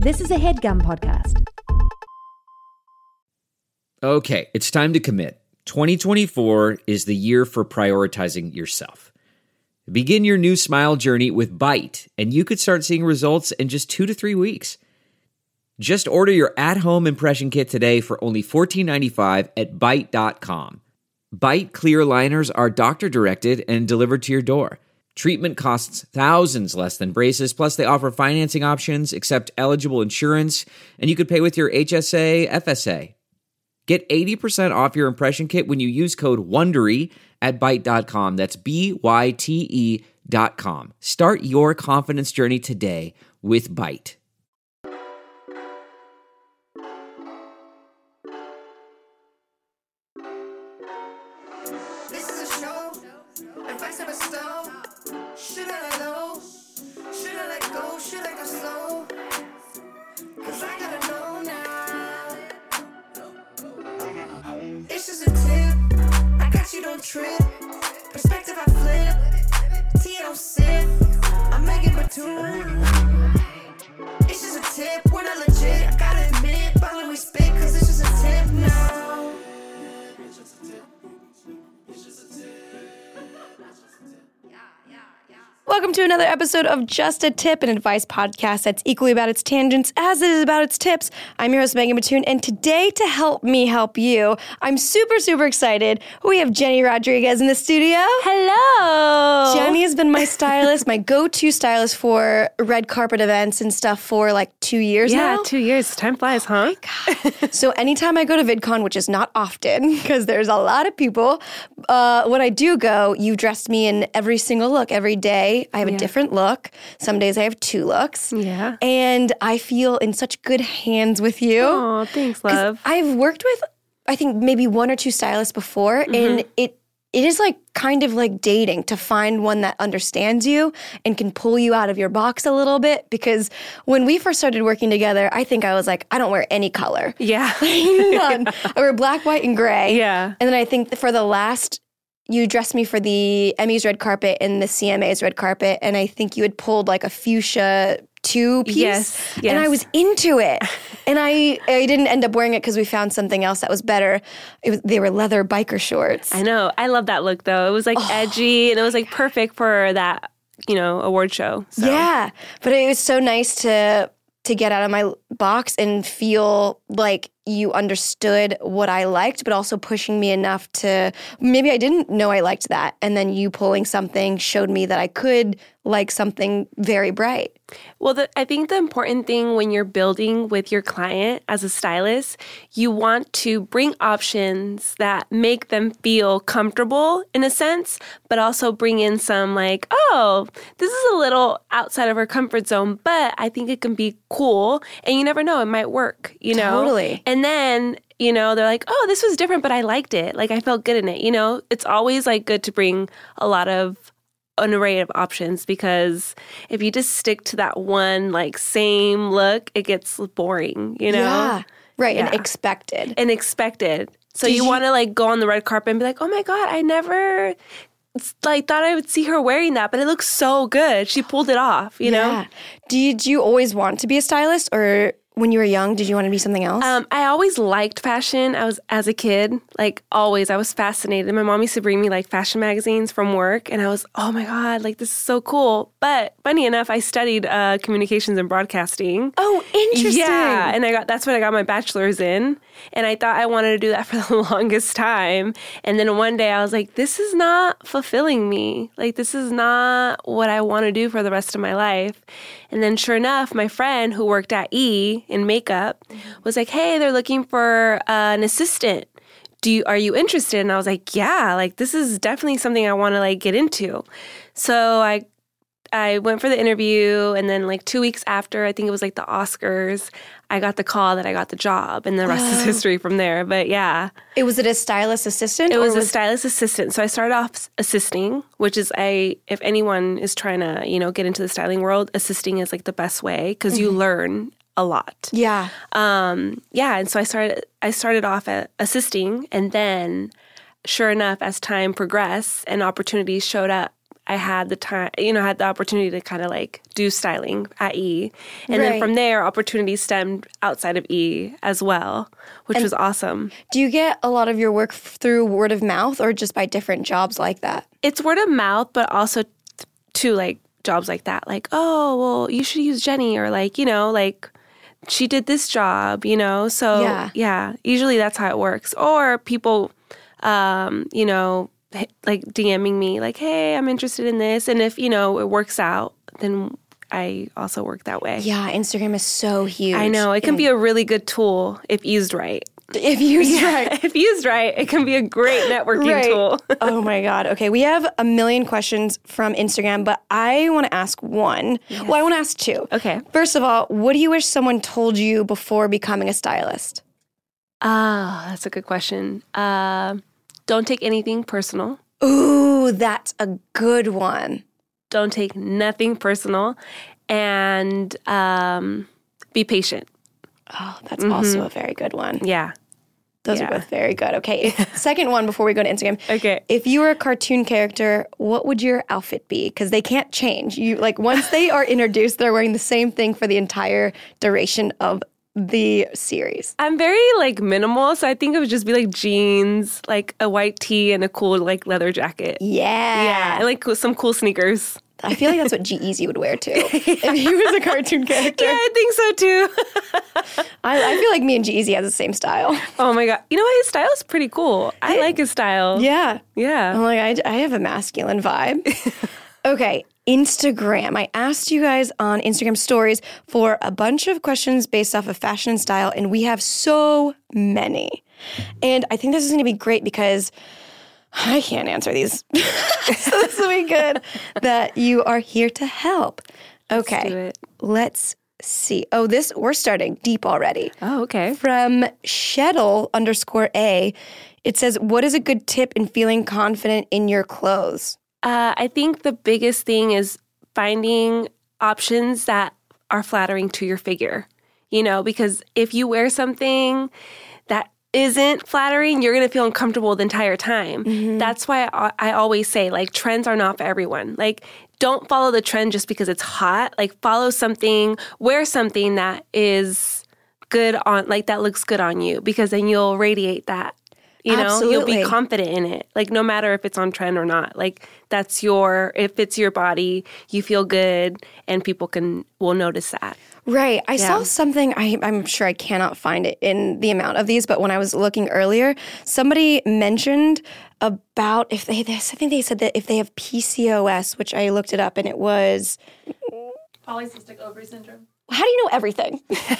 This is a HeadGum podcast. Okay, it's time to commit. 2024 is the year for prioritizing yourself. Begin your new smile journey with Byte, and you could start seeing results in just 2 to 3 weeks. Just order your at-home impression kit today for only $14.95 at Byte.com. Byte clear liners are doctor-directed and delivered to your door. Treatment costs thousands less than braces, plus they offer financing options, accept eligible insurance, and you could pay with your HSA, FSA. Get 80% off your impression kit when you use code WONDERY at Byte.com. That's BYTE.com. Start your confidence journey today with Byte. This is a show. Advice of a stone. Should I let go? Should I let go? Should I go slow? 'Cause I gotta know now. It's just a tip. I got you, don't trip. Perspective I flip. Tea don't sip. I'm Megan Batoon. It's just a tip. We're not legit. I gotta admit. But we spit 'cause it's just a tip now. It's just a tip. It's just a tip. Welcome to another episode of Just a Tip, an advice podcast that's equally about its tangents as it is about its tips. I'm your host, Megan Batoon, and today, to help me help you, I'm super, super excited. We have Jenny Rodriguez in the studio. Hello. Jenny has been my stylist, my go-to stylist for red carpet events and stuff for like 2 years now. Yeah, 2 years. Time flies, huh? So anytime I go to VidCon, which is not often because there's a lot of people, when I do go, you dress me in every single look every day. I have a different look. Some days I have 2 looks. Yeah. And I feel in such good hands with you. Oh, thanks, love. I've worked with, I think, maybe 1 or 2 stylists before, and it is like kind of like dating to find one that understands you and can pull you out of your box a little bit. Because when we first started working together, I think I was like, I don't wear any color. Yeah. None. I wear black, white, and gray. Yeah. And then I think for the last, you dressed me for the Emmys red carpet and the CMA's red carpet, and I think you had pulled like a fuchsia 2-piece. Yes. And I was into it. And I didn't end up wearing it because we found something else that was better. They were leather biker shorts. I know. I love that look, though. It was like edgy, and it was like perfect for that, award show. So. Yeah. But it was so nice to get out of my box and feel like you understood what I liked, but also pushing me enough to, maybe I didn't know I liked that. And then you pulling something showed me that I could like something very bright. Well, I think the important thing when you're building with your client as a stylist, you want to bring options that make them feel comfortable in a sense, but also bring in some like, oh, this is a little outside of our comfort zone, but I think it can be cool. And you never know, it might work, Totally. And then, they're like, oh, this was different, but I liked it. Like, I felt good in it. It's always like good to bring an array of options, because if you just stick to that one like same look, it gets boring, Yeah. Right. Yeah. And expected. So you want to like go on the red carpet and be like, oh my God, I never thought I would see her wearing that, but it looks so good. She pulled it off, Yeah. Did you always want to be a stylist, or when you were young, did you want to be something else? I always liked fashion. As a kid, like always, I was fascinated. My mom used to bring me like fashion magazines from work, and I was, oh my God, like this is so cool. But funny enough, I studied communications and broadcasting. Oh, interesting. Yeah, and that's what I got my bachelor's in, and I thought I wanted to do that for the longest time. And then one day I was like, this is not fulfilling me. Like this is not what I want to do for the rest of my life. And then sure enough, my friend who worked at E! in makeup was like, hey, they're looking for an assistant. Are you interested? And I was like, yeah, like this is definitely something I want to like get into. So I went for the interview, and then like 2 weeks after, I think it was like the Oscars, I got the call that I got the job, and the rest is history from there. But yeah. Was it a stylist assistant? It was a stylist assistant. So I started off assisting, which is if anyone is trying to, get into the styling world, assisting is like the best way because you learn a lot. Yeah. And so I started off at assisting, and then sure enough, as time progressed and opportunities showed up, I had the time, had the opportunity to kind of like do styling at E. And then Right. from there, opportunities stemmed outside of E as well, which was awesome. Do you get a lot of your work through word of mouth or just by different jobs like that? It's word of mouth, but also to like jobs like that. Like, oh, well, you should use Jenny, or like, like she did this job, So Yeah. usually that's how it works. Or people, like DMing me like, hey, I'm interested in this. And if, it works out, then I also work that way. Yeah, Instagram is so huge. I know. It can be a really good tool if used right. If used right. If used right, it can be a great networking tool. Oh my God. Okay, we have a million questions from Instagram, but I want to ask one. Well, I want to ask two. Okay. First of all, what do you wish someone told you before becoming a stylist? That's a good question. Don't take anything personal. Ooh, that's a good one. Don't take nothing personal, and be patient. Oh, that's also a very good one. Yeah. Those are both very good. Okay, second one before we go to Instagram. Okay. If you were a cartoon character, what would your outfit be? Because they can't change. You like once they are introduced, they're wearing the same thing for the entire duration of the series. I'm very like minimal, so I think it would just be like jeans, like a white tee, and a cool like leather jacket. Yeah. And like some cool sneakers. I feel like that's what G-Eazy would wear too. If he was a cartoon character. Yeah, I think so too. I feel like me and G-Eazy has the same style. Oh my God. You know what? His style is pretty cool. I like his style. Yeah. Yeah. I'm like, I have a masculine vibe. Okay, Instagram. I asked you guys on Instagram stories for a bunch of questions based off of fashion and style, and we have so many. And I think this is going to be great because I can't answer these. So this will be good that you are here to help. Okay, do it. let's see. Oh, we're starting deep already. Oh, okay. From Sheddle_A, it says, what is a good tip in feeling confident in your clothes? I think the biggest thing is finding options that are flattering to your figure, because if you wear something that isn't flattering, you're going to feel uncomfortable the entire time. Mm-hmm. That's why I always say, like, trends are not for everyone. Like, don't follow the trend just because it's hot. Like, wear something that is good on, like, that looks good on you, because then you'll radiate that. You'll be confident in it. Like, no matter if it's on trend or not. Like, it fits your body, you feel good, and people will notice that. Right. I saw something, I'm sure I cannot find it in the amount of these, but when I was looking earlier, somebody mentioned about I think they said that if they have PCOS, which I looked it up, and it was... Polycystic ovary syndrome. How do you know everything?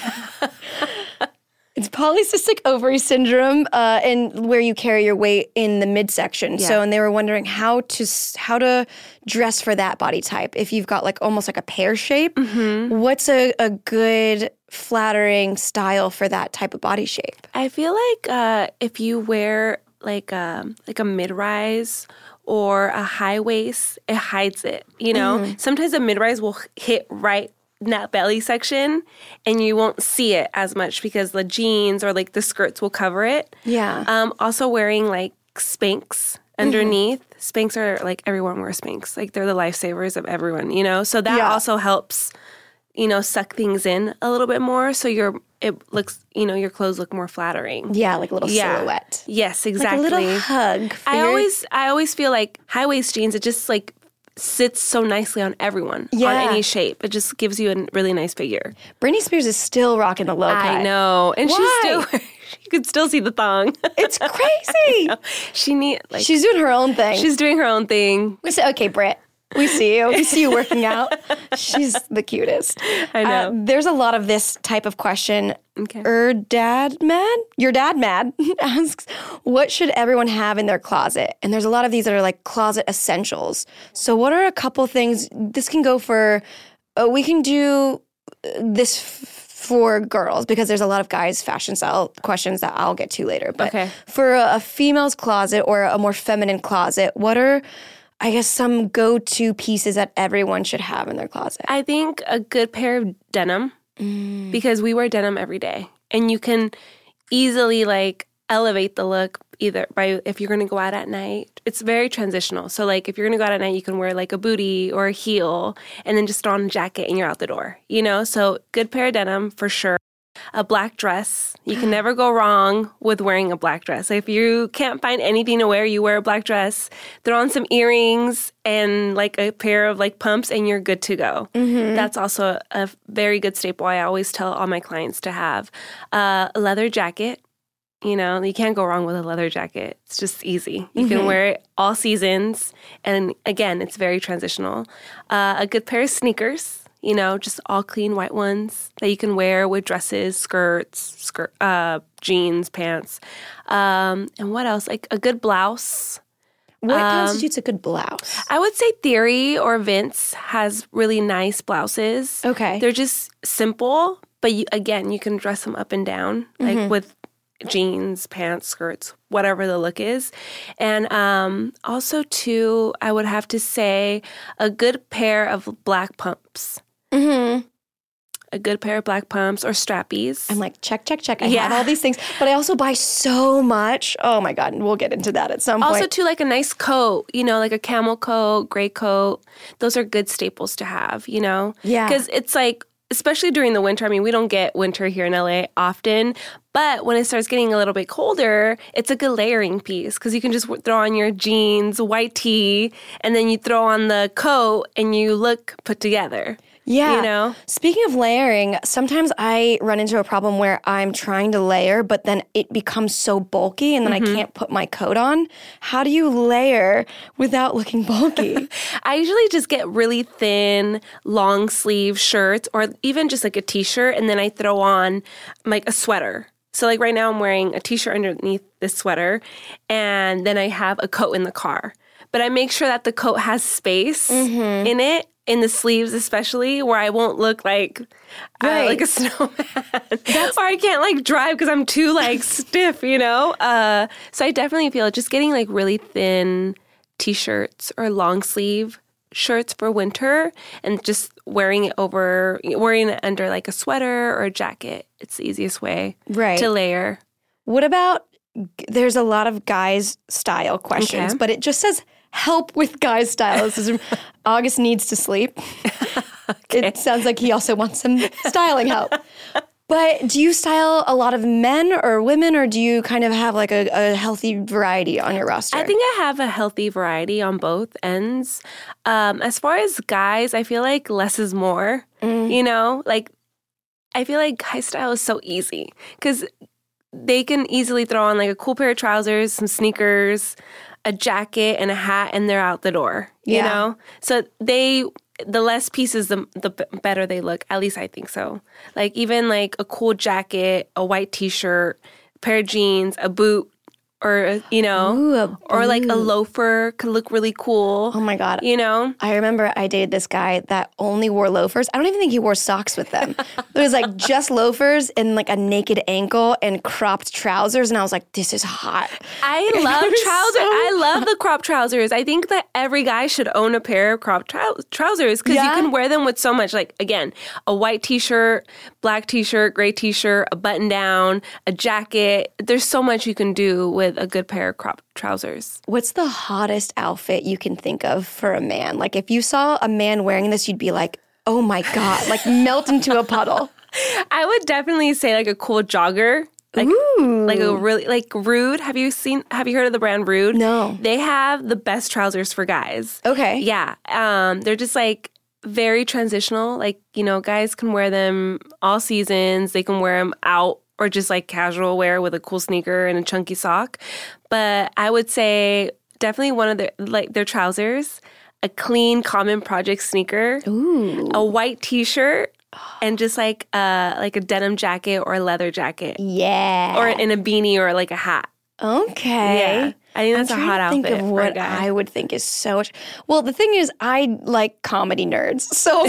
It's polycystic ovary syndrome, and where you carry your weight in the midsection. Yeah. So, and they were wondering how to dress for that body type. If you've got like almost like a pear shape, what's a good flattering style for that type of body shape? I feel like if you wear like a mid-rise or a high waist, it hides it. Sometimes a mid-rise will hit right in that belly section, and you won't see it as much because the jeans or like the skirts will cover it. Yeah. Also wearing like Spanx underneath. Spanx are like, everyone wears Spanx. Like, they're the lifesavers of everyone, So that also helps, suck things in a little bit more. So your clothes look more flattering. Yeah, like a little silhouette. Yes, exactly. Like a little hug. For I always feel like high waist jeans, it just like sits so nicely on everyone, on any shape. It just gives you a really nice figure. Britney Spears is still rocking the low cut. I know. And Why? you could still see the thong. It's crazy. She's doing her own thing. She's doing her own thing. We say, okay, Britt, we see you. We see you working out. She's the cutest. I know. There's a lot of this type of question. Okay. Your dad mad asks, what should everyone have in their closet? And there's a lot of these that are like closet essentials. So what are a couple things? This can go for, we can do this for girls because there's a lot of guys' fashion style questions that I'll get to later. But for a female's closet or a more feminine closet, what are, I guess, some go-to pieces that everyone should have in their closet? I think a good pair of denim, because we wear denim every day. And you can easily, like, elevate the look either by if you're going to go out at night. It's very transitional. So like if you're going to go out at night, you can wear like a bootie or a heel and then just throw on a jacket and you're out the door, you know? So good pair of denim for sure. A black dress. You can never go wrong with wearing a black dress. If you can't find anything to wear, you wear a black dress, throw on some earrings and like a pair of like pumps and you're good to go. That's also a very good staple I always tell all my clients to have. A leather jacket. You know, you can't go wrong with a leather jacket. It's just easy. You can wear it all seasons. And again, it's very transitional. A good pair of sneakers, you know, just all clean white ones that you can wear with dresses, skirts, jeans, pants. And what else? Like a good blouse. What constitutes a good blouse? I would say Theory or Vince has really nice blouses. Okay. They're just simple, but you can dress them up and down, like with jeans, pants, skirts, whatever the look is. And also, too, I would have to say a good pair of black pumps. A good pair of black pumps or strappies. I'm like, check. I have all these things, but I also buy so much. Oh my God. We'll get into that at some point. Also, too, like a nice coat, you know, like a camel coat, gray coat. Those are good staples to have, you know? Yeah. Because it's like, especially during the winter, I mean, we don't get winter here in LA often, but when it starts getting a little bit colder, it's a good layering piece because you can just throw on your jeans, white tee, and then you throw on the coat and you look put together. Yeah. You know? Speaking of layering, sometimes I run into a problem where I'm trying to layer, but then it becomes so bulky and then I can't put my coat on. How do you layer without looking bulky? I usually just get really thin, long sleeve shirts or even just like a t-shirt and then I throw on like a sweater. So like right now I'm wearing a t-shirt underneath this sweater and then I have a coat in the car. But I make sure that the coat has space in it. In the sleeves especially, where I won't look like a snowman. Or I can't like drive because I'm too like stiff, you know? So I definitely feel just getting like really thin t-shirts or long sleeve shirts for winter and just wearing it under like a sweater or a jacket. It's the easiest way to layer. What about, there's a lot of guys' style questions, but it just says help with guys' style. This is August needs to sleep. It sounds like he also wants some styling help. But do you style a lot of men or women, or do you kind of have like a healthy variety on your roster? I think I have a healthy variety on both ends. As far as guys, I feel like less is more. You know, like I feel like guy style is so easy because they can easily throw on like a cool pair of trousers, some sneakers, a jacket and a hat, and they're out the door, you know? So the less pieces, the better they look. At least I think so. Like even like a cool jacket, a white t-shirt, a pair of jeans, a boot, or, you know, or like a loafer could look really cool. Oh my God. You know? I remember I dated this guy that only wore loafers. I don't even think he wore socks with them. It was like just loafers and like a naked ankle and cropped trousers. And I was like, this is hot. I love trousers. I love the cropped trousers. I think that every guy should own a pair of cropped trousers because you can wear them with so much. Like, again, a white t-shirt, black t-shirt, gray t-shirt, a button down, a jacket. There's so much you can do with a good pair of cropped trousers. What's the hottest outfit you can think of for a man? Like if you saw a man wearing this, you'd be like, oh my God, like melt into a puddle. I would definitely say like a cool jogger. Like a really, like Rude. Have you heard of the brand Rude? No. They have the best trousers for guys. Okay. Yeah. They're just like very transitional. Like, you know, guys can wear them all seasons. They can wear them out or just like casual wear with a cool sneaker and a chunky sock. But I would say definitely one of their trousers, a clean Common Project sneaker, a white t-shirt, and just like a denim jacket or a leather jacket. Yeah. Or in a beanie or like a hat. Okay. Yeah. I think that's a hot outfit. Think of what I would think is so much. Well, the thing is, I like comedy nerds. So I'm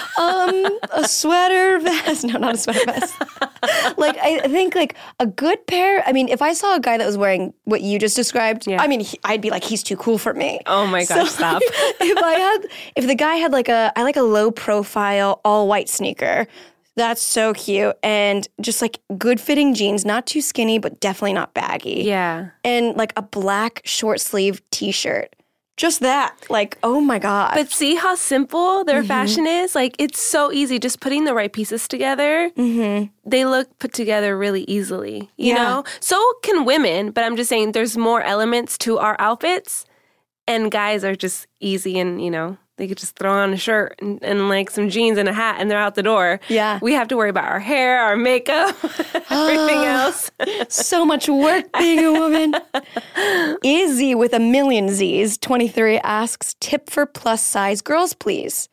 like, a sweater vest. No, not a sweater vest. Like, I think like a good pair. I mean, if I saw a guy that was wearing what you just described, I mean, I'd be like, he's too cool for me. Oh my gosh, stop. If the guy had I like a low profile, all white sneaker, That's so cute. And just like good fitting jeans, not too skinny, but definitely not baggy. Yeah. And like a black short sleeve t-shirt. Just that. Like, oh my God. But see how simple their fashion is? Like, it's so easy. Just putting the right pieces together, they look put together really easily, you know? So can women, but I'm just saying there's more elements to our outfits, and guys are just easy and, you know, they could just throw on a shirt and like some jeans and a hat and they're out the door. Yeah. We have to worry about our hair, our makeup, everything else. So much work being a woman. Izzy with a million Z's, 23, asks, tip for plus size girls, please.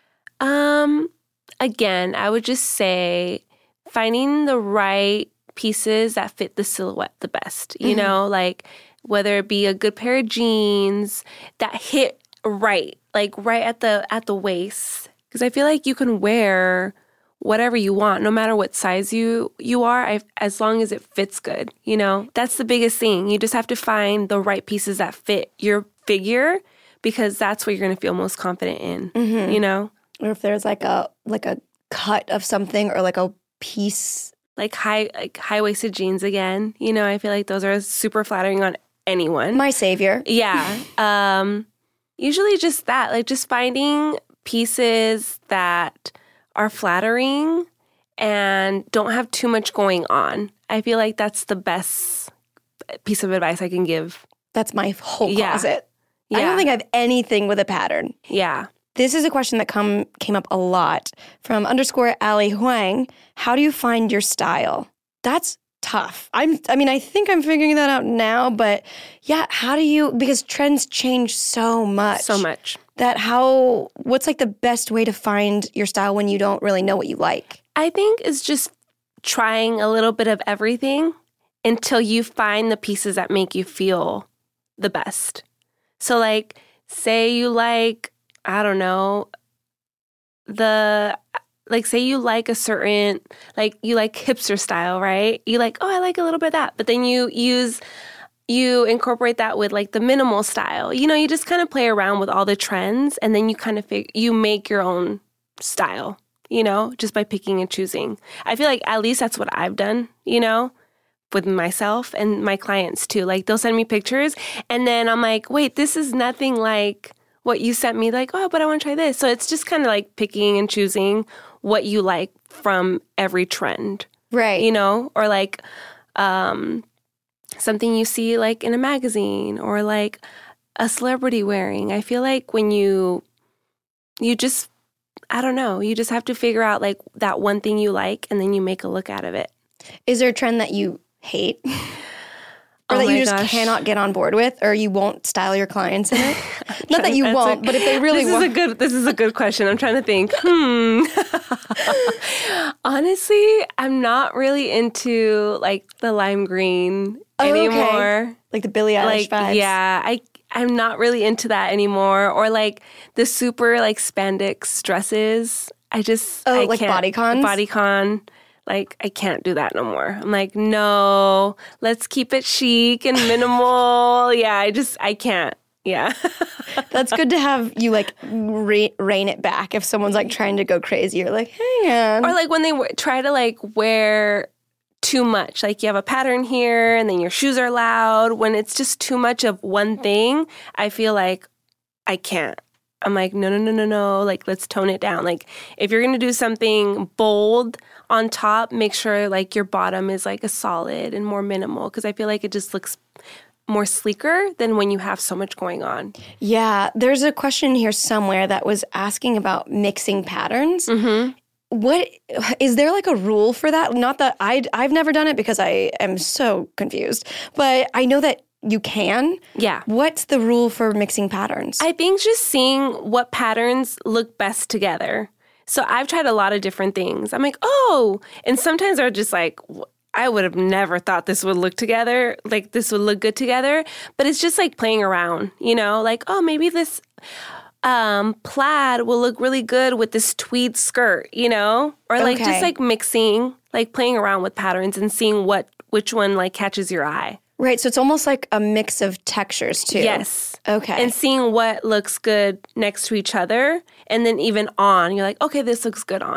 Again, I would just say finding the right pieces that fit the silhouette the best. You know, like whether it be a good pair of jeans that hit right, like right at the waist. Because I feel like you can wear whatever you want, no matter what size you are, as long as it fits good, you know? That's the biggest thing. You just have to find the right pieces that fit your figure, because that's what you're going to feel most confident in, you know? Or if there's like a cut of something or like a piece. Like high-waisted jeans again, you know, I feel like those are super flattering on anyone. My savior. Yeah. Usually just that, like just finding pieces that are flattering and don't have too much going on. I feel like that's the best piece of advice I can give. That's my whole closet. Yeah. I don't think I have anything with a pattern. Yeah. This is a question that came up a lot from _Ali Huang. How do you find your style? That's tough. I think I'm figuring that out now, but yeah, because trends change so much. So much. What's like the best way to find your style when you don't really know what you like? I think it's just trying a little bit of everything until you find the pieces that make you feel the best. So like, say you like, I don't know, say you like a certain, like you like hipster style, right? You like, I like a little bit of that. But then you incorporate that with like the minimal style. You know, you just kind of play around with all the trends, and then you kind of you make your own style, you know, just by picking and choosing. I feel like at least that's what I've done, you know, with myself and my clients too. Like they'll send me pictures and then I'm like, wait, this is nothing like what you sent me. Like, but I want to try this. So it's just kind of like picking and choosing what you like from every trend. Right. You know, or like something you see like in a magazine or like a celebrity wearing. I feel like when you just, I don't know, you just have to figure out like that one thing you like and then you make a look out of it. Is there a trend that you hate? Or that you just cannot get on board with, or you won't style your clients in it? Not that you won't, but if they really want. This is a good question. I'm trying to think. Honestly, I'm not really into like the lime green anymore. Okay. Like the Billie Eilish vibes. Yeah, I'm not really into that anymore. Or like the super like spandex dresses. I can't. bodycons? Bodycon. Like, I can't do that no more. I'm like, no, let's keep it chic and minimal. Yeah, I can't. Yeah. That's good to have you, like, rein it back. If someone's, like, trying to go crazy, you're like, hang on. Or, like, when they try to, like, wear too much. Like, you have a pattern here, and then your shoes are loud. When it's just too much of one thing, I feel like I can't. I'm like, no. Like, let's tone it down. Like, if you're going to do something bold on top, make sure, like, your bottom is, like, a solid and more minimal. Because I feel like it just looks more sleeker than when you have so much going on. Yeah. There's a question here somewhere that was asking about mixing patterns. Mm-hmm. What is there like a rule for that? Not that I've never done it because I am so confused. But I know that you can. Yeah. What's the rule for mixing patterns? I think just seeing what patterns look best together. So I've tried a lot of different things. I'm like, and sometimes they're just like, I would have never thought this would look together, like this would look good together. But it's just like playing around, you know, like, maybe this plaid will look really good with this tweed skirt, you know, or like just like mixing, like playing around with patterns and seeing which one like catches your eye. Right, so it's almost like a mix of textures too. Yes. Okay. And seeing what looks good next to each other, and then even on, you're like, okay, this looks good on.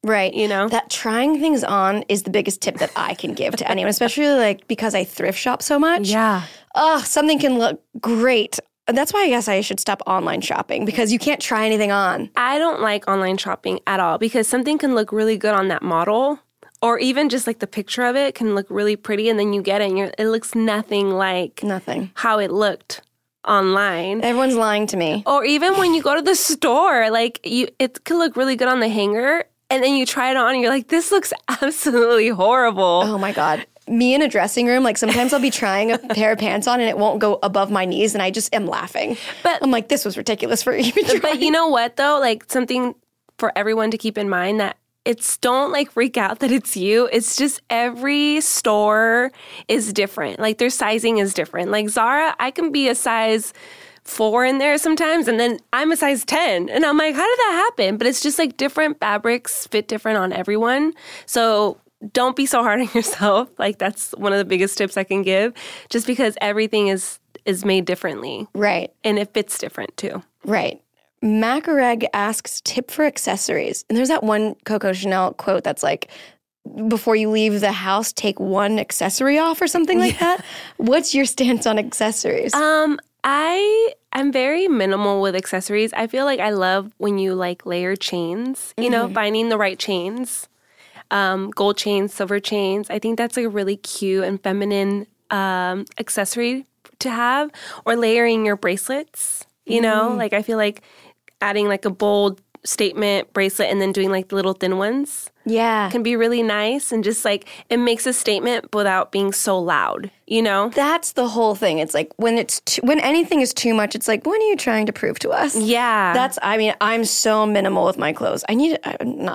Right. You know? That trying things on is the biggest tip that I can give to anyone, especially like because I thrift shop so much. Yeah. Something can look great. That's why I guess I should stop online shopping because you can't try anything on. I don't like online shopping at all because something can look really good on that model, or even just like the picture of it can look really pretty, and then you get it and it looks nothing like Nothing. how it looked online. Everyone's lying to me. Or even when you go to the store, like it can look really good on the hanger, and then you try it on and you're like, this looks absolutely horrible. Oh my God. Me in a dressing room, like sometimes I'll be trying a pair of pants on and it won't go above my knees and I just am laughing. But I'm like, this was ridiculous for even trying. But you know what though? Like something for everyone to keep in mind that don't like freak out that it's you. It's just every store is different. Like their sizing is different. Like Zara, I can be a size 4 in there sometimes, and then I'm a size 10. And I'm like, how did that happen? But it's just like different fabrics fit different on everyone. So don't be so hard on yourself. Like that's one of the biggest tips I can give, just because everything is made differently. Right. And it fits different too. Right. Macareg asks tip for accessories. And there's that one Coco Chanel quote that's like, before you leave the house, take one accessory off or something like that. What's your stance on accessories? I'm very minimal with accessories. I feel like I love when you like layer chains, you know, finding the right chains. Gold chains, silver chains. I think that's like a really cute and feminine accessory to have. Or layering your bracelets, you know? Like I feel like adding like a bold statement bracelet and then doing like the little thin ones Yeah. can be really nice, and just like it makes a statement without being so loud, you know? That's the whole thing. It's like when when anything is too much, it's like, what are you trying to prove to us? Yeah. I'm so minimal with my clothes. I need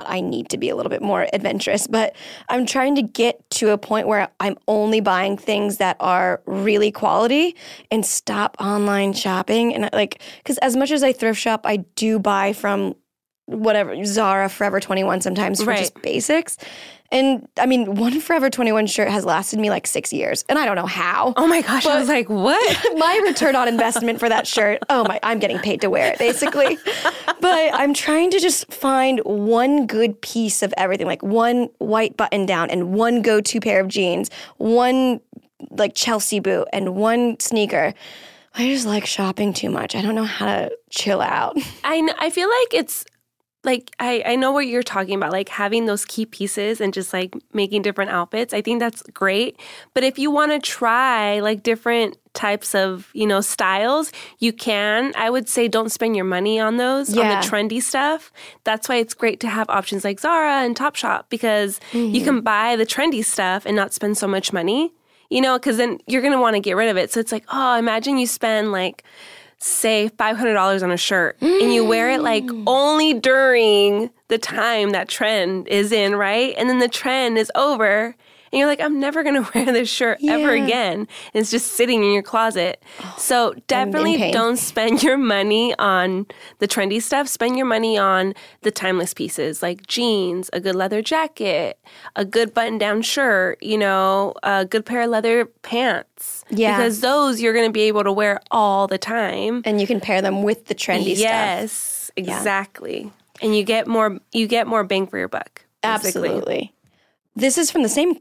to be a little bit more adventurous, but I'm trying to get to a point where I'm only buying things that are really quality and stop online shopping. And like, because as much as I thrift shop, I do buy from whatever, Zara, Forever 21 sometimes for just basics. And I mean, one Forever 21 shirt has lasted me like 6 years, and I don't know how. Oh my gosh, I was like, what? My return on investment for that shirt, I'm getting paid to wear it, basically. But I'm trying to just find one good piece of everything, like one white button down and one go-to pair of jeans, one like Chelsea boot and one sneaker. I just like shopping too much. I don't know how to chill out. I feel like it's like, I know what you're talking about, like having those key pieces and just like making different outfits. I think that's great. But if you want to try like different types of, you know, styles, you can. I would say don't spend your money on those, on the trendy stuff. That's why it's great to have options like Zara and Topshop, because you can buy the trendy stuff and not spend so much money, you know, because then you're going to want to get rid of it. So it's like, oh, imagine you spend like, say $500 on a shirt and you wear it like only during the time that trend is in, right? And then the trend is over and you're like, I'm never going to wear this shirt ever again. And it's just sitting in your closet. So definitely don't spend your money on the trendy stuff. Spend your money on the timeless pieces like jeans, a good leather jacket, a good button-down shirt, you know, a good pair of leather pants. Yeah. Because those you're going to be able to wear all the time. And you can pair them with the trendy stuff. Yes, exactly. And you get more bang for your buck. Basically. Absolutely. This is from the same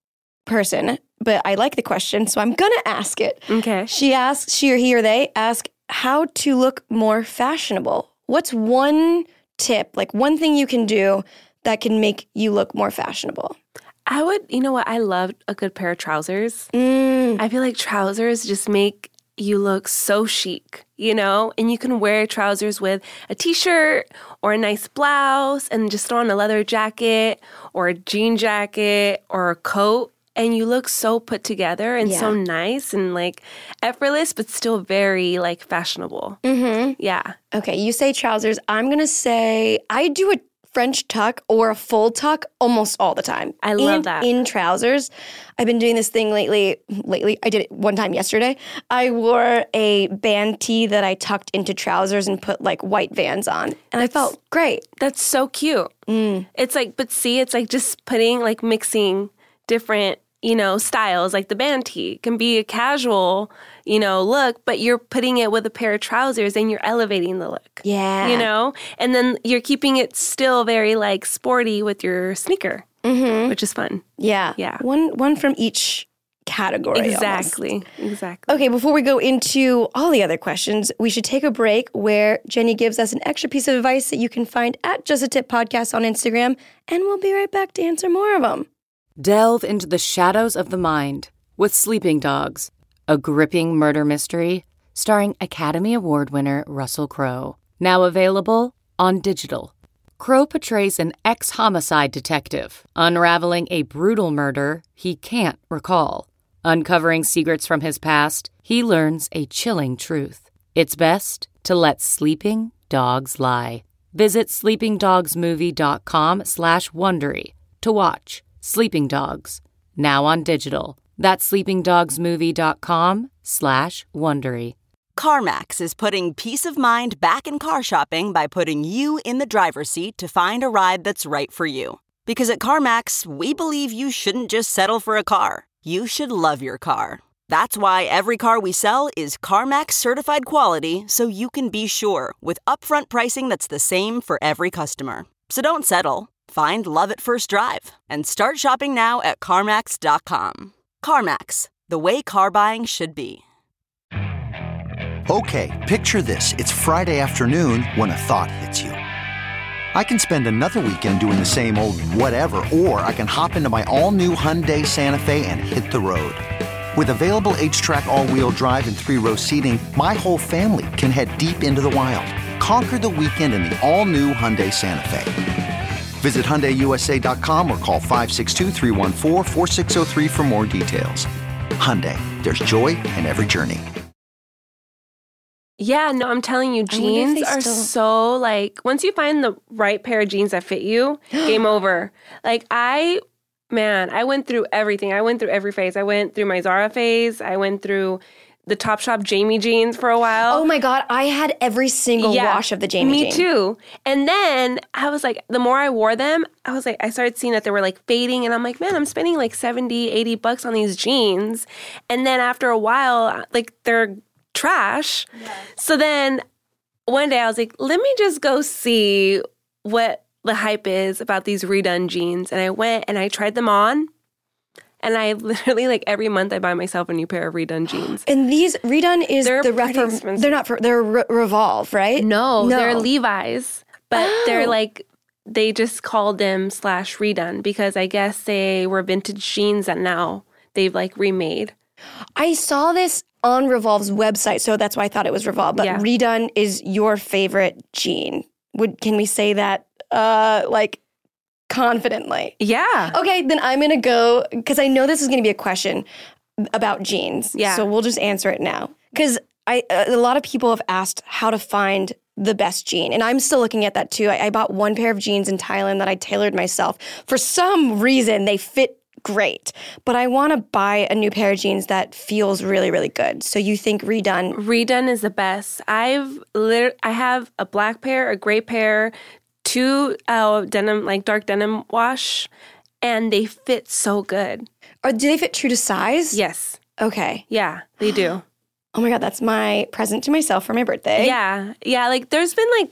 person, but I like the question, so I'm going to ask it. Okay. She or he or they ask how to look more fashionable. What's one tip, like one thing you can do that can make you look more fashionable? You know what? I love a good pair of trousers. I feel like trousers just make you look so chic, you know? And you can wear trousers with a t-shirt or a nice blouse and just throw on a leather jacket or a jean jacket or a coat. And you look so put together and so nice and like effortless, but still very like fashionable. Mm-hmm. Yeah. Okay, you say trousers. I'm going to say I do a French tuck or a full tuck almost all the time. I love that. In trousers. I've been doing this thing lately. I did it one time yesterday. I wore a band tee that I tucked into trousers and put like white Vans on. And I felt great. That's so cute. It's like, but see, it's like just mixing different, styles, like the band tee can be a casual, look, but you're putting it with a pair of trousers and you're elevating the look. Yeah. And then you're keeping it still very like sporty with your sneaker, which is fun. Yeah. Yeah. One from each category. Exactly. Okay, before we go into all the other questions, we should take a break where Jenny gives us an extra piece of advice that you can find at Just a Tip Podcast on Instagram, and we'll be right back to answer more of them. Delve into the shadows of the mind with Sleeping Dogs, a gripping murder mystery starring Academy Award winner Russell Crowe. Now available on digital. Crowe portrays an ex-homicide detective unraveling a brutal murder he can't recall. Uncovering secrets from his past, he learns a chilling truth. It's best to let sleeping dogs lie. Visit sleepingdogsmovie.com/Wondery to watch Sleeping Dogs, now on digital. That's sleepingdogsmovie.com/Wondery. CarMax is putting peace of mind back in car shopping by putting you in the driver's seat to find a ride that's right for you. Because at CarMax, we believe you shouldn't just settle for a car. You should love your car. That's why every car we sell is CarMax certified quality, so you can be sure with upfront pricing that's the same for every customer. So don't settle. Find love at first drive and start shopping now at CarMax.com. CarMax, the way car buying should be. Okay, picture this. It's Friday afternoon when a thought hits you. I can spend another weekend doing the same old whatever, or I can hop into my all-new Hyundai Santa Fe and hit the road. With available H-Track all-wheel drive and 3-row seating, my whole family can head deep into the wild. Conquer the weekend in the all-new Hyundai Santa Fe. Visit HyundaiUSA.com or call 562-314-4603 for more details. Hyundai, there's joy in every journey. Yeah, no, I'm telling you, jeans are so like, once you find the right pair of jeans that fit you, game over. Like I went through everything. I went through every phase. I went through my Zara phase. I went through the Topshop Jamie jeans for a while. Oh my God, I had every single wash of the Jamie jeans. Me too. And then I was like, the more I wore them, I started seeing that they were like fading. And I'm like, man, I'm spending like $70, $80 on these jeans. And then after a while, like they're trash. Yes. So then one day I was like, let me just go see what the hype is about these Redone jeans. And I went and I tried them on. And I literally, like, every month I buy myself a new pair of Redone jeans. And these Redone is they're expensive. They're not they're Revolve, right? No, they're Levi's. But they're like, they just called them /Redone because I guess they were vintage jeans that now they've like remade. I saw this on Revolve's website, so that's why I thought it was Revolve. But Redone is your favorite jean. Can we say that like confidently? Yeah. Okay, then I'm going to go, because I know this is going to be a question about jeans. Yeah. So we'll just answer it now. Because a lot of people have asked how to find the best jean. And I'm still looking at that too. I bought one pair of jeans in Thailand that I tailored myself. For some reason, they fit great. But I want to buy a new pair of jeans that feels really, really good. So you think Redone? Redone is the best. I have a black pair, a gray pair, 2 denim, like dark denim wash, and they fit so good. Or do they fit true to size? Yes. Okay. Yeah, they do. Oh my God, that's my present to myself for my birthday. Yeah. Yeah, like there's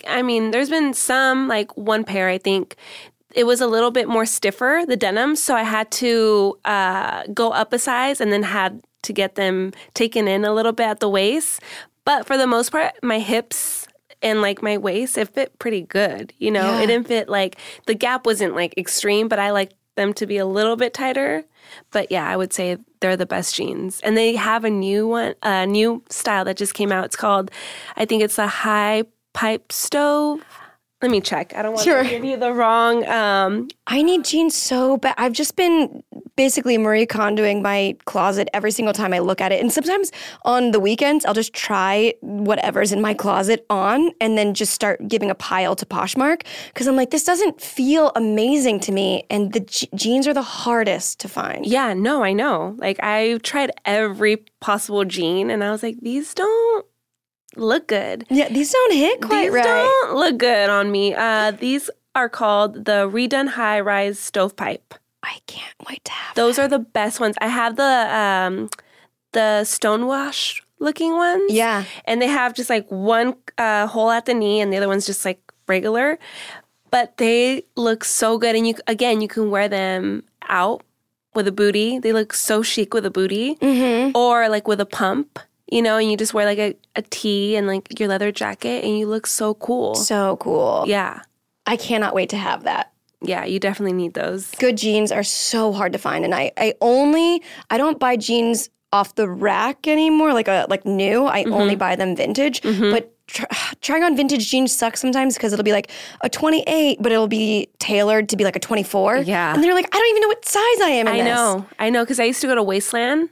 been some, like one pair, I think, it was a little bit more stiffer, the denim, so I had to go up a size and then had to get them taken in a little bit at the waist. But for the most part, my hips and like my waist, it fit pretty good. You know, It didn't fit like, the gap wasn't like extreme, but I like them to be a little bit tighter. But yeah, I would say they're the best jeans. And they have a new style that just came out. It's called, I think it's a high pipe stove. Let me check. I don't want to give you the wrong. I need jeans so bad. I've just been basically Marie Kondoing my closet every single time I look at it. And sometimes on the weekends, I'll just try whatever's in my closet on and then just start giving a pile to Poshmark. Because I'm like, this doesn't feel amazing to me. And the jeans are the hardest to find. Yeah, no, I know. Like I tried every possible jean and I was like, these don't look good. Yeah, these don't hit quite right. These don't look good on me. These are called the Redone High Rise Stovepipe. I can't wait to have Those are the best ones. I have the stonewash looking ones. Yeah. And they have just like one hole at the knee and the other one's just like regular. But they look so good. And you can wear them out with a booty. They look so chic with a booty. Mm-hmm. Or like with a pump, and you just wear like a tee and like your leather jacket and you look so cool. So cool. Yeah. I cannot wait to have that. Yeah, you definitely need those. Good jeans are so hard to find. And I don't buy jeans off the rack anymore, like new. I only buy them vintage. But trying on vintage jeans sucks sometimes because it'll be like a 28, but it'll be tailored to be like a 24. Yeah. And they're like, I don't even know what size I am in this. I know, because I used to go to Wasteland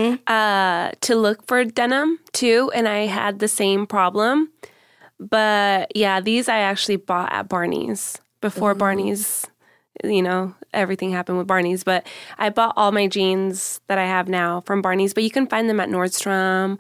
to look for denim too, and I had the same problem. But yeah, these I actually bought at Barney's before Barney's, everything happened with Barney's. But I bought all my jeans that I have now from Barney's, but you can find them at Nordstrom.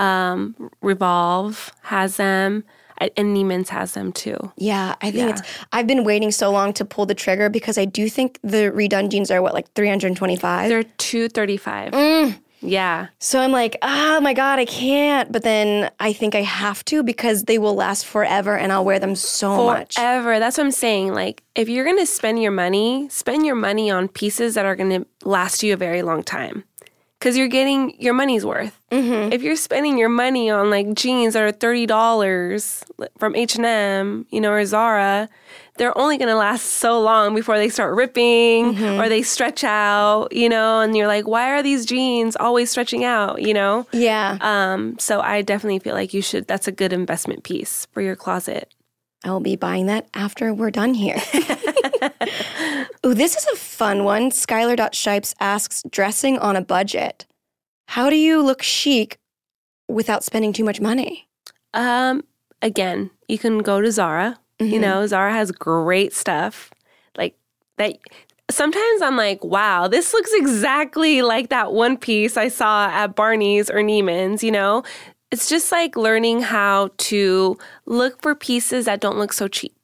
Revolve has them, and Neiman's has them too. Yeah, I think I've been waiting so long to pull the trigger because I do think the redone jeans are like $325? They're $235. Yeah. So I'm like, oh my God, I can't. But then I think I have to because they will last forever and I'll wear them so much. Forever. That's what I'm saying. Like, if you're going to spend your money on pieces that are going to last you a very long time. Because you're getting your money's worth. Mm-hmm. If you're spending your money on like jeans that are $30 from H&M, or Zara, they're only going to last so long before they start ripping or they stretch out, and you're like, why are these jeans always stretching out, Yeah. So I definitely feel like that's a good investment piece for your closet. I'll be buying that after we're done here. Ooh, this is a fun one. Skylar.Shipes asks, dressing on a budget. How do you look chic without spending too much money? Again, you can go to Zara. Zara has great stuff. Like that. Sometimes I'm like, wow, this looks exactly like that one piece I saw at Barney's or Neiman's, It's just like learning how to look for pieces that don't look so cheap,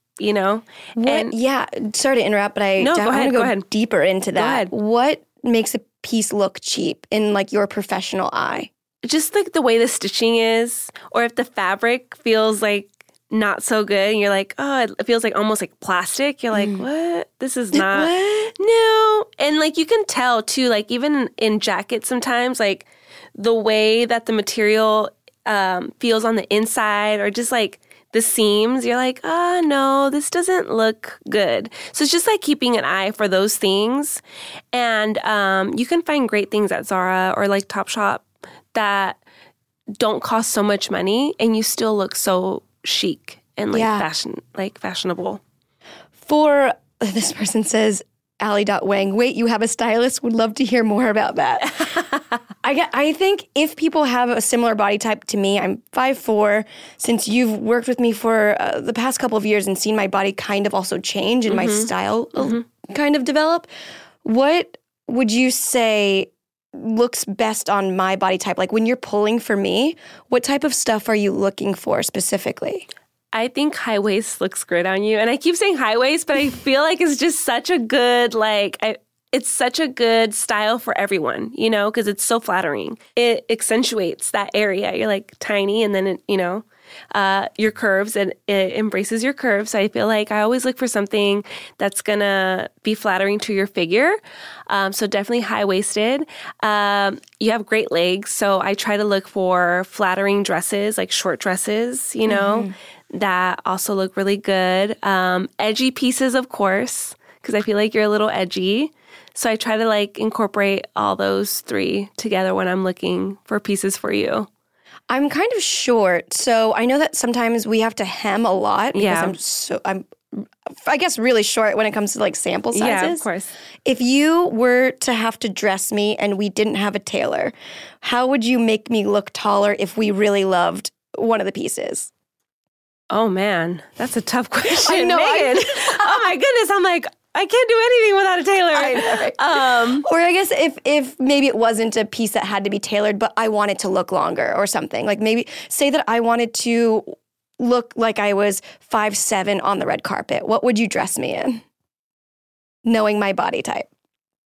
Yeah, sorry to interrupt, but I want to go deeper into that. What makes a piece look cheap in like your professional eye? Just like the way the stitching is, or if the fabric feels like not so good and you're like, oh, it feels like almost like plastic. You're like, what? This is not. No. And like you can tell too, like even in jackets sometimes, like the way that the material feels on the inside or just like the seams, you're like, oh, no, this doesn't look good. So it's just like keeping an eye for those things. And you can find great things at Zara or like Topshop that don't cost so much money and you still look so chic and like fashionable. For this person says, Allie.Wang, wait, you have a stylist? Would love to hear more about that. I think if people have a similar body type to me, I'm 5'4", since you've worked with me for the past couple of years and seen my body kind of also change and my style kind of develop, what would you say looks best on my body type? Like when you're pulling for me, what type of stuff are you looking for specifically? I think high waist looks great on you. And I keep saying high waist, but I feel like it's just such a good, it's such a good style for everyone, because it's so flattering. It accentuates that area. You're like tiny and then, your curves and it embraces your curves. So I feel like I always look for something that's going to be flattering to your figure. So definitely high-waisted. You have great legs. So I try to look for flattering dresses, like short dresses, that also look really good. Edgy pieces, of course, because I feel like you're a little edgy. So I try to incorporate all those three together when I'm looking for pieces for you. I'm kind of short, so I know that sometimes we have to hem a lot because I'm I guess really short when it comes to sample sizes. Yeah, of course. If you were to have to dress me and we didn't have a tailor, how would you make me look taller if we really loved one of the pieces? Oh man, that's a tough question. I know, Megan. Oh my goodness, I'm like, I can't do anything without a tailor. I know, right? Or I guess if maybe it wasn't a piece that had to be tailored, but I wanted to look longer or something. Like maybe say that I wanted to look like I was 5'7" on the red carpet. What would you dress me in? Knowing my body type.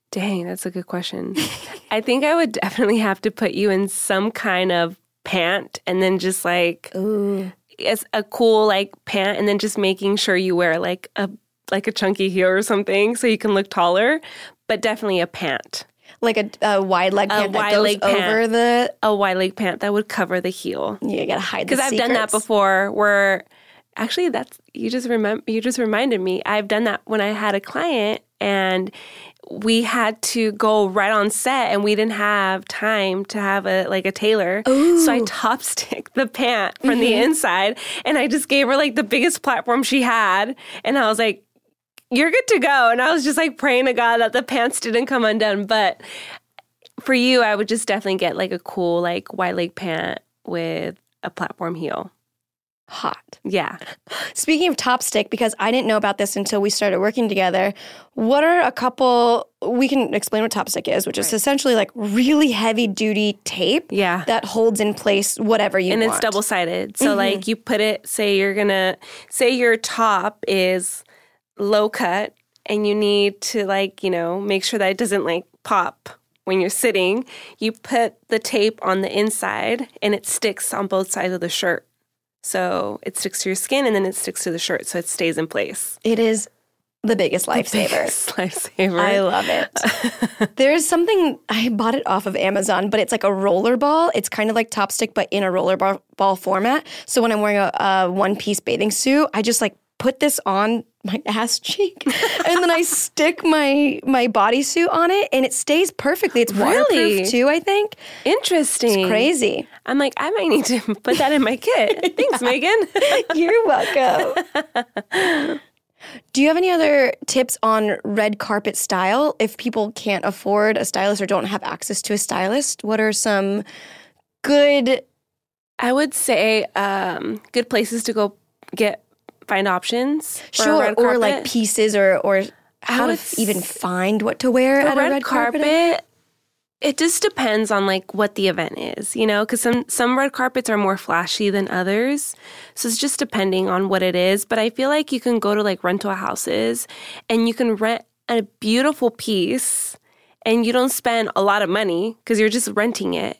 Dang, that's a good question. I think I would definitely have to put you in some kind of pant and then just like it's a cool like pant and then just making sure you wear like a chunky heel or something so you can look taller, but definitely a pant. Like a wide leg pant that goes over the... A wide leg pant that would cover the heel. You gotta hide the secrets. Because I've done that before where... Actually, you just reminded me. I've done that when I had a client and we had to go right on set and we didn't have time to have a tailor. Ooh. So I top stick the pant from the inside and I just gave her like the biggest platform she had. And I was like, you're good to go. And I was just like praying to God that the pants didn't come undone. But for you, I would just definitely get like a cool like wide leg pant with a platform heel. Hot. Yeah. Speaking of top stick, because I didn't know about this until we started working together, what are a couple, we can explain what top stick is, which is essentially like really heavy duty tape that holds in place whatever you want. And it's double-sided. So like you put it, say your top is low cut and you need to like, make sure that it doesn't like pop when you're sitting. You put the tape on the inside and it sticks on both sides of the shirt. So it sticks to your skin and then it sticks to the shirt so it stays in place. It is the biggest lifesaver. I love it. There's something, I bought it off of Amazon, but it's like a roller ball. It's kind of like top stick, but in a roller ball format. So when I'm wearing a one-piece bathing suit, I just like put this on my ass cheek and then I stick my bodysuit on it and it stays perfectly. It's waterproof too, I think. Interesting. It's crazy. I'm like, I might need to put that in my kit. Thanks, Megan. You're welcome. Do you have any other tips on red carpet style? If people can't afford a stylist or don't have access to a stylist, what are some good... I would say good places to go find options. Sure, or like pieces or how to even find what to wear at a red carpet. It just depends on like what the event is, because some red carpets are more flashy than others. So it's just depending on what it is. But I feel like you can go to like rental houses and you can rent a beautiful piece and you don't spend a lot of money because you're just renting it,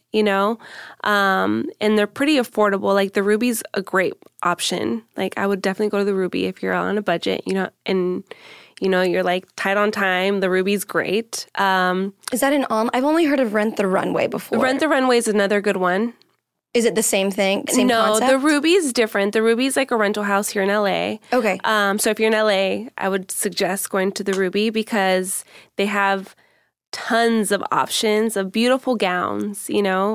and they're pretty affordable. Like the Ruby's a great option. Like I would definitely go to the Ruby if you're on a budget, and you're like tight on time. The Ruby's great. Is that I've only heard of Rent the Runway before. Rent the Runway is another good one. Is it the same thing? Same concept? No, the Ruby's different. The Ruby's like a rental house here in LA. Okay. So if you're in LA, I would suggest going to the Ruby because they have tons of options of beautiful gowns,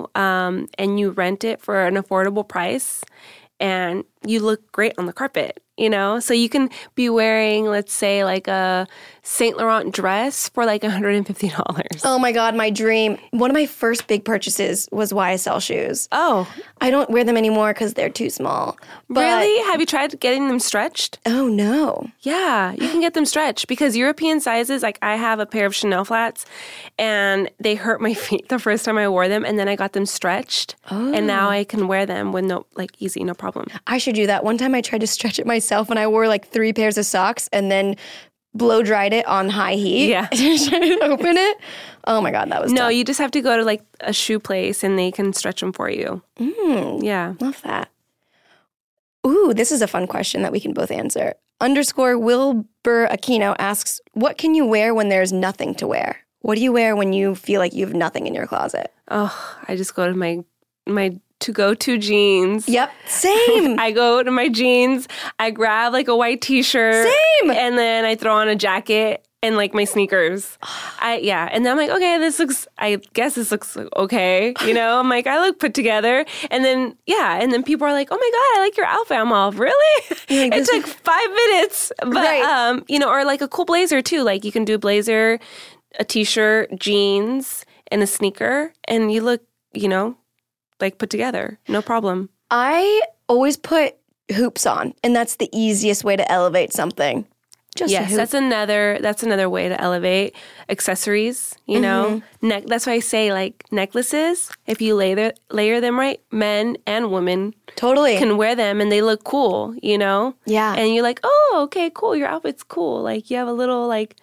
and you rent it for an affordable price and you look great on the carpet, So you can be wearing, let's say, like a Saint Laurent dress for like $150. Oh my God, my dream. One of my first big purchases was YSL shoes. Oh. I don't wear them anymore because they're too small. Really? Have you tried getting them stretched? Oh, no. Yeah, you can get them stretched because European sizes, like I have a pair of Chanel flats and they hurt my feet the first time I wore them and then I got them stretched and now I can wear them with no problem. I should do that. One time I tried to stretch it myself and I wore like 3 pairs of socks and then blow dried it on high heat. Yeah. Trying to open it. Oh my God, that was tough. You just have to go to like a shoe place and they can stretch them for you. Yeah. Love that. Ooh, this is a fun question that we can both answer. _Wilbur Aquino asks, what can you wear when there's nothing to wear? What do you wear when you feel like you have nothing in your closet? Oh, I just go to my to-go-to jeans. Yep, same. I go to my jeans, I grab like a white t-shirt. Same. And then I throw on a jacket and like my sneakers. And then I'm like, okay, I guess this looks okay. I'm like, I look put together. And then people are like, oh my God, I like your outfit. I'm all, really? It took 5 minutes. But, right. Or like a cool blazer too. Like you can do blazer, a t-shirt, jeans, and a sneaker. And you look, like put together. No problem. I always put hoops on, and that's the easiest way to elevate something. Yes, that's another way to elevate accessories, That's why I say like necklaces, if you layer them right, men and women totally can wear them and they look cool, Yeah. And you're like, oh, okay, cool. Your outfit's cool. Like you have a little like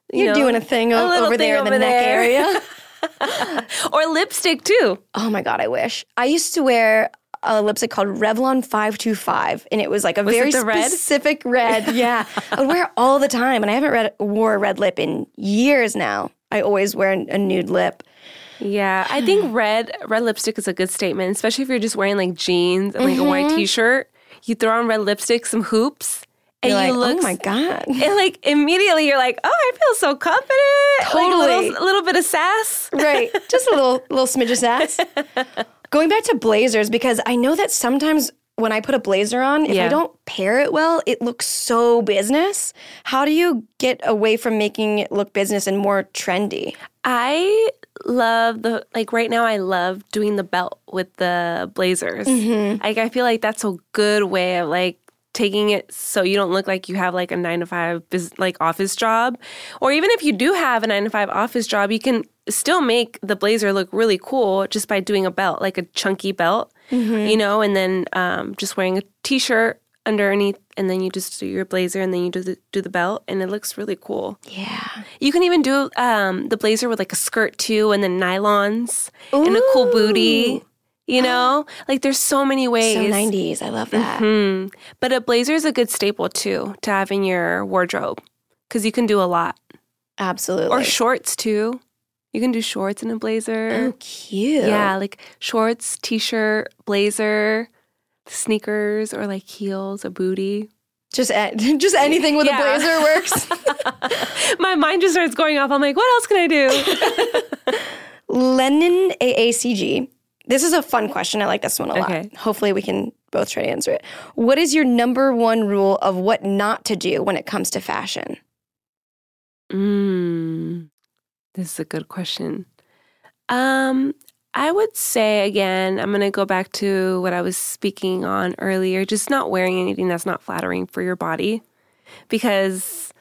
You're doing a thing little over there thing in the over neck there. area. Or lipstick too. Oh my God, I wish. I used to wear a lipstick called Revlon 525, and it was like a very it the red? specific red. Yeah. I would wear it all the time, and I haven't wore a red lip in years now. I always wear a nude lip. Yeah, I think red lipstick is a good statement, especially if you're just wearing like jeans and like a white t-shirt. You throw on red lipstick, some hoops, and You're you like, look. oh my God. And like immediately you're like, oh, I feel so confident. Totally. Like a little bit of sass. Right. Just a little smidge of sass. Going back to blazers, because I know that sometimes when I put a blazer on, if I don't pair it well, it looks so business. How do you get away from making it look business and more trendy? I love right now I love doing the belt with the blazers. Like I feel like that's a good way of like taking it so you don't look like you have like a 9-to-5 like office job. Or even if you do have a 9-to-5 office job, you can still make the blazer look really cool just by doing a belt, like a chunky belt, you know, and then just wearing a t-shirt underneath, and then you just do your blazer, and then you do the belt, and it looks really cool. Yeah. You can even do the blazer with like a skirt too, and then nylons and a cool booty. You know, like there's so many ways. So 90s. I love that. But a blazer is a good staple too to have in your wardrobe because you can do a lot. Absolutely. Or shorts too. You can do shorts in a blazer. Oh, cute. Yeah, like shorts, t-shirt, blazer, sneakers, or like heels, a booty. Just anything with a blazer works. My mind just starts going off. I'm like, what else can I do? Lennon AACG. This is a fun question. I like this one a lot. Okay. Hopefully we can both try to answer it. What is your number one rule of what not to do when it comes to fashion? This is a good question. I would say, again, I'm going to go back to what I was speaking on earlier, just not wearing anything that's not flattering for your body. Because,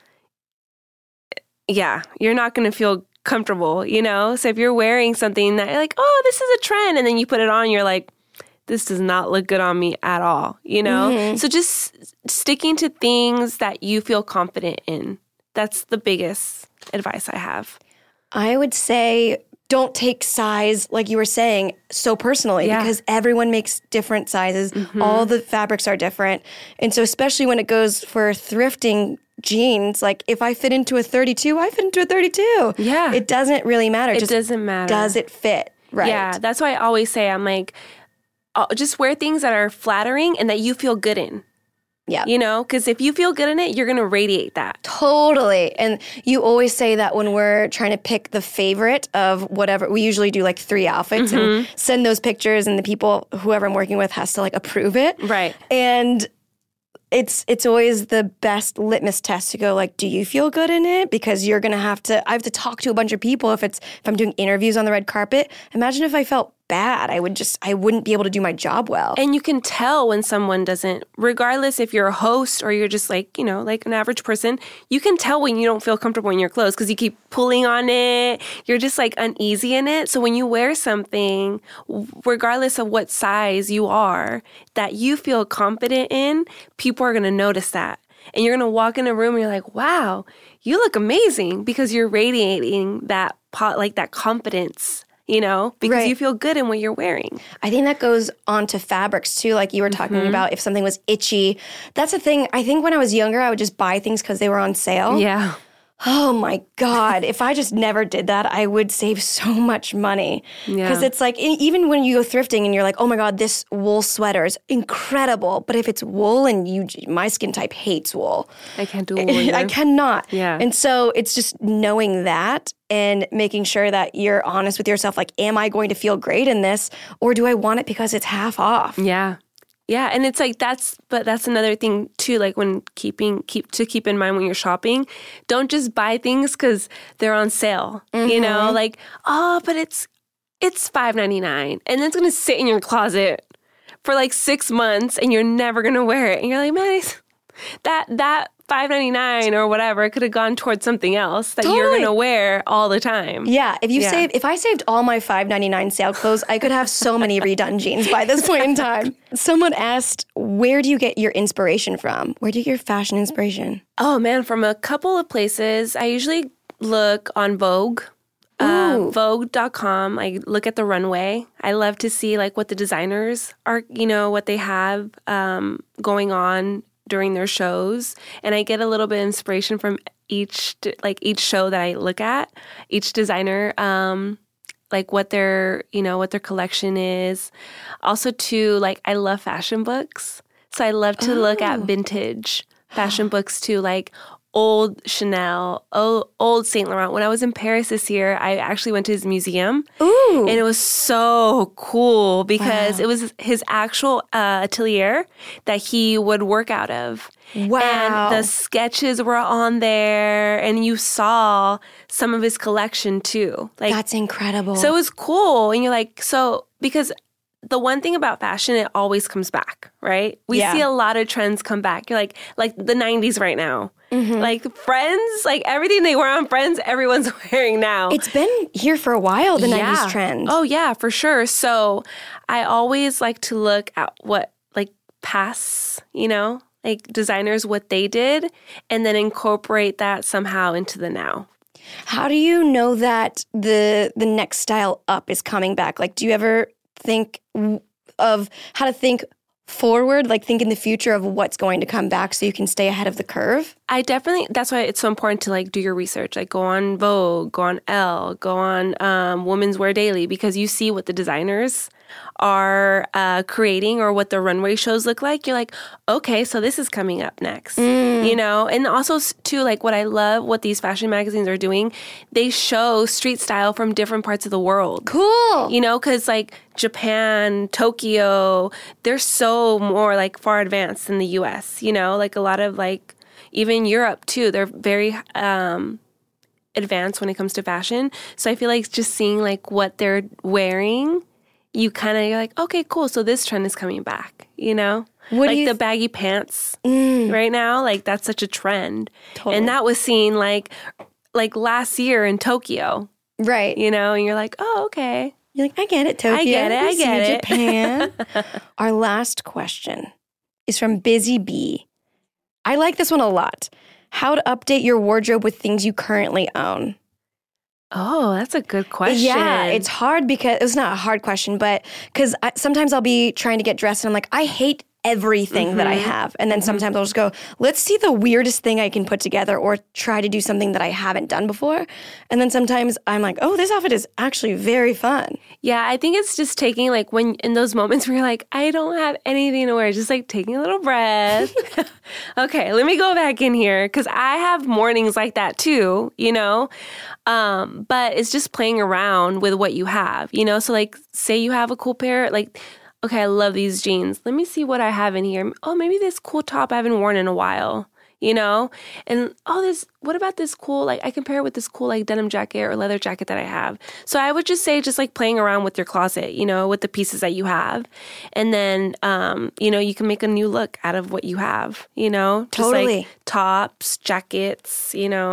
yeah, you're not going to feel comfortable, you know? So if you're wearing something that you're like, oh, this is a trend, and then you put it on, you're like, this does not look good on me at all, you know? So just sticking to things that you feel confident in. That's the biggest advice I have. I would say don't take size, like you were saying, so personally because everyone makes different sizes. All the fabrics are different. And so especially when it goes for thrifting jeans, like if I fit into a 32, I fit into a 32. Yeah. It doesn't really matter. It doesn't matter. Does it fit? Right. Yeah, that's why I always say, I'm like, just wear things that are flattering and that you feel good in. Yeah. You know, because if you feel good in it, you're going to radiate that. Totally. And you always say that when we're trying to pick the favorite of whatever, we usually do like 3 outfits and send those pictures, and the people, whoever I'm working with has to like approve it. Right. And it's always the best litmus test to go like, do you feel good in it? Because you're going to I have to talk to a bunch of people if I'm doing interviews on the red carpet. Imagine if I felt bad. I wouldn't be able to do my job well. And you can tell when someone doesn't, regardless if you're a host or you're just like, you know, like an average person, you can tell when you don't feel comfortable in your clothes because you keep pulling on it. You're just like uneasy in it. So when you wear something, regardless of what size you are, that you feel confident in, people are going to notice that. And you're going to walk in a room and you're like, wow, you look amazing because you're radiating that confidence. You know, because you feel good in what you're wearing. I think that goes on to fabrics too, like you were talking about if something was itchy. That's the thing. I think when I was younger, I would just buy things because they were on sale. Yeah. Oh my God. If I just never did that, I would save so much money. Because it's like, even when you go thrifting and you're like, oh my God, this wool sweater is incredible. But if it's wool and my skin type hates wool. I can't do wool either. I cannot. Yeah. And so it's just knowing that and making sure that you're honest with yourself. Like, am I going to feel great in this? Or do I want it because it's half off? Yeah. Yeah, and it's like that's another thing too. Like when keep in mind when you're shopping, don't just buy things because they're on sale. You know, like but it's $5.99, and it's gonna sit in your closet for like 6 months, and you're never gonna wear it. And you're like, man, that $5.99 or whatever could have gone towards something else that you're gonna wear all the time. Yeah, if I saved all my $5.99 sale clothes, I could have so many redone jeans by this point in time. Someone asked, where do you get your inspiration from? Where do you get your fashion inspiration? Oh man, from a couple of places. I usually look on Vogue. Vogue.com. I look at the runway. I love to see like what the designers are, what they have going on during their shows. And I get a little bit of inspiration from each show that I look at, each designer, like what their collection is. Also too, like I love fashion books. So I love to look at vintage fashion books too, like old Chanel, old Saint Laurent. When I was in Paris this year, I actually went to his museum. Ooh. And it was so cool because it was his actual atelier that he would work out of. Wow. And the sketches were on there, and you saw some of his collection too. Like, that's incredible. so it was cool. And you're like, because the one thing about fashion, it always comes back, right? We see a lot of trends come back. You're like the 90s right now. Mm-hmm. Like Friends, like everything they wear on Friends, everyone's wearing now. It's been here for a while, the 90s trend. Oh, yeah, for sure. So I always like to look at what like past, like designers, what they did, and then incorporate that somehow into the now. How do you know that the next style up is coming back? Like, do you ever think of how to think forward, like think in the future of what's going to come back so you can stay ahead of the curve? That's why it's so important to like do your research, like go on Vogue, go on Elle, go on Women's Wear Daily, because you see what the designers are creating or what the runway shows look like. You're like, okay, so this is coming up next, and also too, like what I love, what these fashion magazines are doing, they show street style from different parts of the world. Cool. Because like Japan, Tokyo, they're so more like far advanced than the US, like a lot of like, even Europe too, they're very advanced when it comes to fashion. So I feel like just seeing like what they're wearing, you're like, okay, cool. So this trend is coming back, like the baggy pants right now, like that's such a trend. Totally. And that was seen like last year in Tokyo. Right. And you're like, oh, okay. You're like, I get it, Tokyo. I get it. We see Japan. Our last question is from Busy Bee. I like this one a lot. How to update your wardrobe with things you currently own. Oh, that's a good question. Yeah, it's hard because it's not a hard question, but because sometimes I'll be trying to get dressed and I'm like, I hate everything that I have. And then sometimes I'll just go, let's see the weirdest thing I can put together or try to do something that I haven't done before. And then sometimes I'm like, oh, this outfit is actually very fun. Yeah, I think it's just taking like when in those moments where you're like, I don't have anything to wear, just like taking a little breath. Okay, let me go back in here because I have mornings like that too, but it's just playing around with what you have, So like say you have a cool pair, like, okay, I love these jeans. Let me see what I have in here. Oh, maybe this cool top I haven't worn in a while, And what about this cool, like I can pair it with this cool like denim jacket or leather jacket that I have. So I would just say just like playing around with your closet, with the pieces that you have. And then, you can make a new look out of what you have, Just Totally. like tops, jackets,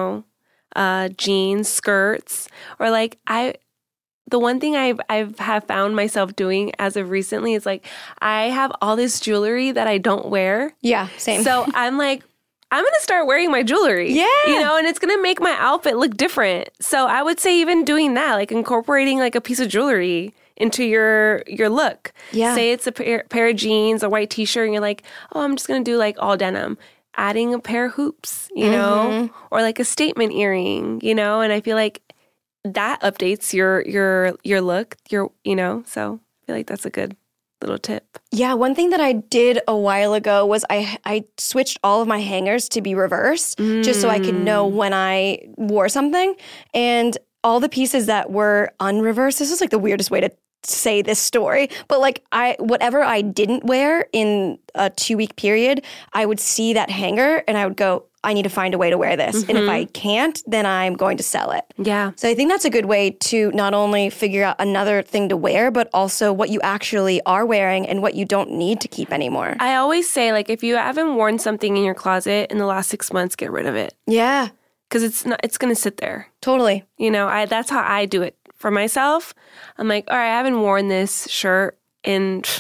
jeans, skirts, or like the one thing I've found myself doing as of recently is like I have all this jewelry that I don't wear. Yeah, same. So I'm like, I'm going to start wearing my jewelry. Yeah. And it's going to make my outfit look different. So I would say even doing that, like incorporating like a piece of jewelry into your look. Yeah. Say it's a pair of jeans, a white t-shirt, and you're like, oh, I'm just going to do like all denim. Adding a pair of hoops, or like a statement earring, and I feel like that updates your look, so I feel like that's a good little tip. Yeah, one thing that I did a while ago was I switched all of my hangers to be reversed just so I could know when I wore something. And all the pieces that were unreversed, this is like the weirdest way to say this story, but like whatever I didn't wear in a 2-week period, I would see that hanger and I would go, I need to find a way to wear this. And if I can't, then I'm going to sell it. Yeah. So I think that's a good way to not only figure out another thing to wear, but also what you actually are wearing and what you don't need to keep anymore. I always say, like, if you haven't worn something in your closet in the last 6 months, get rid of it. Yeah. Because it's going to sit there. Totally. That's how I do it for myself. I'm like, all right, I haven't worn this shirt in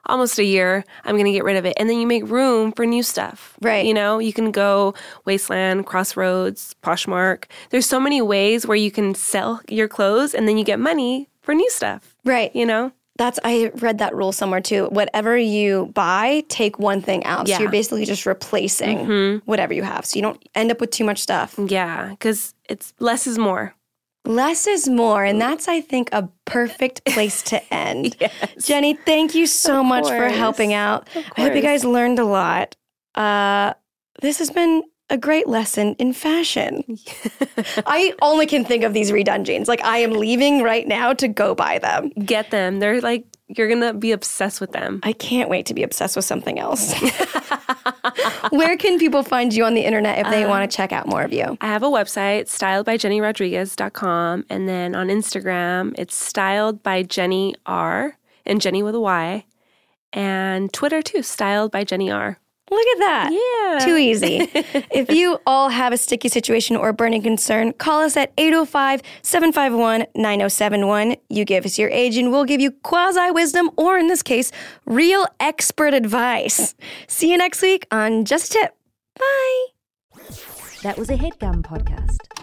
almost a year, I'm going to get rid of it. And then you make room for new stuff. Right. You know, you can go Wasteland, Crossroads, Poshmark. There's so many ways where you can sell your clothes and then you get money for new stuff. Right. You know? I read that rule somewhere too. Whatever you buy, take one thing out. Yeah. So you're basically just replacing whatever you have. So you don't end up with too much stuff. Yeah, because it's less is more. Less is more. And that's, I think, a perfect place to end. Yes. Jenny, thank you so much for course. helping out. I hope you guys learned a lot. This has been a great lesson in fashion. I only can think of these redone jeans. Like, I am leaving right now to go buy them. Get them. They're like, you're going to be obsessed with them. I can't wait to be obsessed with something else. Where can people find you on the internet if they want to check out more of you? I have a website, styledbyjennyrodriguez.com. And then on Instagram, it's Styled by Jenny R, and Jenny with a Y. And Twitter, too, Styled by Jenny R. Look at that. Yeah. Too easy. If you all have a sticky situation or a burning concern, call us at 805-751-9071. You give us your age and we'll give you quasi-wisdom, or in this case, real expert advice. See you next week on Just a Tip. Bye. That was a HeadGum podcast.